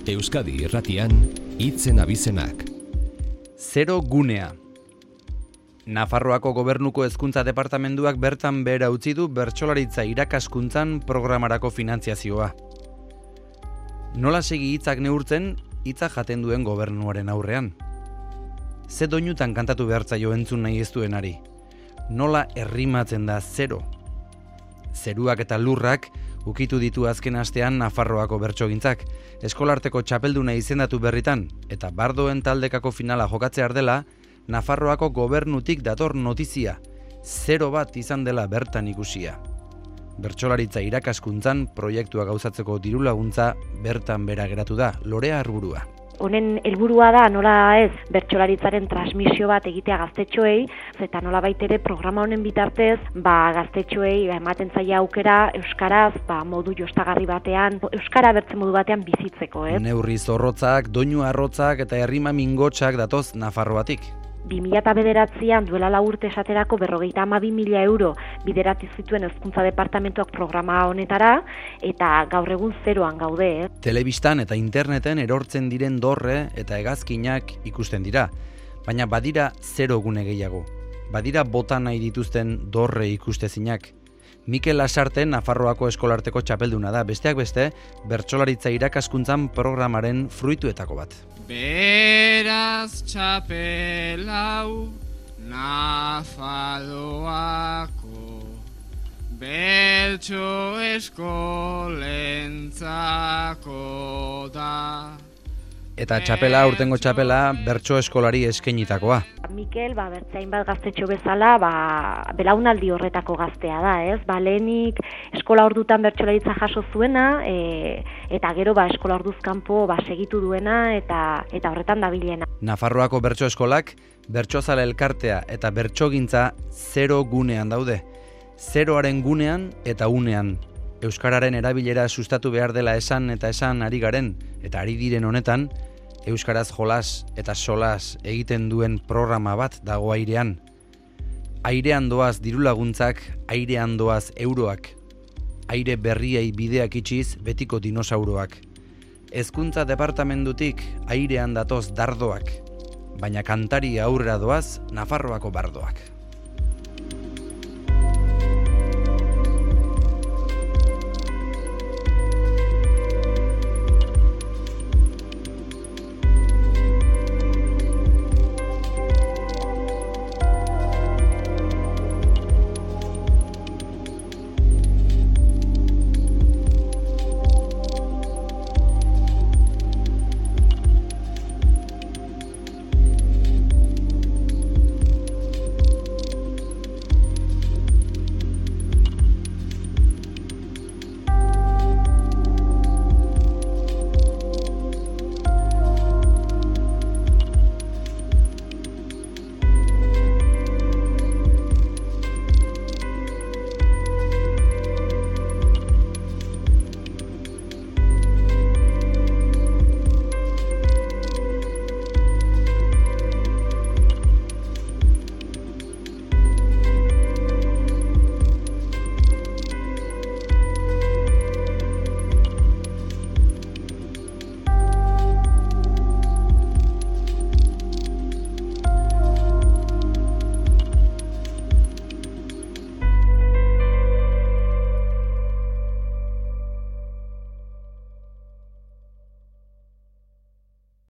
Euskadi Irratian, hitzen abizenak. Zero gunea. Nafarroako Gobernuko Hezkuntza Departamentuak bertan behera utzi du bertsolaritza irakaskuntzan programarako finantziazioa. Nola segi hitzak neurtzen, hitzak jaten duen gobernuaren aurrean. Ze doinutan kantatu behartzaio entzun nahi ez duenari. Nola errimatzen da zero. Zeruak eta lurrak ukitu ditu azken astean Nafarroako bertsogintzak. Eskolarteko txapelduna izendatu berritan, eta bardoen taldekako finala jokatzear dela, Nafarroako gobernutik dator notizia, 0 bat izan dela bertan ikusia. Bertsolaritza irakaskuntzan proiektua gauzatzeko dirulaguntza bertan bera geratu da, Lorea Arburua. Honen helburua da nola ez bertsolaritzaren transmisio bat egitea gaztetxoei, eta nola baitere programa honen bitartez gaztetxoei ematen zaia aukera euskaraz modu jostagarri batean, euskara bertzen modu batean bizitzeko. Neurri zorrotzak, doinu arrotzak eta herrima mingotsak datoz Nafarroatik. 2009an duela 4 urte esaterako 52.000 euro bideratu zituen Hezkuntza Departamentuak programa honetara, eta gaur egun zeroan gaude. Telebistan eta interneten erortzen diren dorre eta hegazkinak ikusten dira, baina badira 0 gune gehiago. Badira bota nahi dituzten dorre ikustezinak. Mikel Lasarten Nafarroako eskolarteko txapelduna da, besteak beste, bertsolaritza irakaskuntzan programaren fruituetako bat. Beraz txapelau Nafarroako bertso eskolentzako da. Eta txapela, urtengo txapela, bertso eskolari eskainitakoa. Mikel, bertzain bat gaztetxo bezala, belaunaldi horretako gaztea da, ez? Lehenik eskola ordutan bertsolaritza jaso zuena, eta gero eskola orduz kanpo segitu duena, eta horretan dabilena. Nafarroako bertso eskolak, bertsozale elkartea eta bertsogintza 0 gunean daude. 0aren gunean eta unean. Euskararen erabilera sustatu behar dela esan eta esan ari garen, eta ari diren honetan, euskaraz jolas eta solas egiten duen programa bat dago airean. Airean doaz dirulaguntzak, airean doaz euroak. Aire berriei bideak itxiz betiko dinosauroak. Hezkuntza departamentutik airean datoz dardoak, baina kantari aurrera doaz Nafarroako bardoak.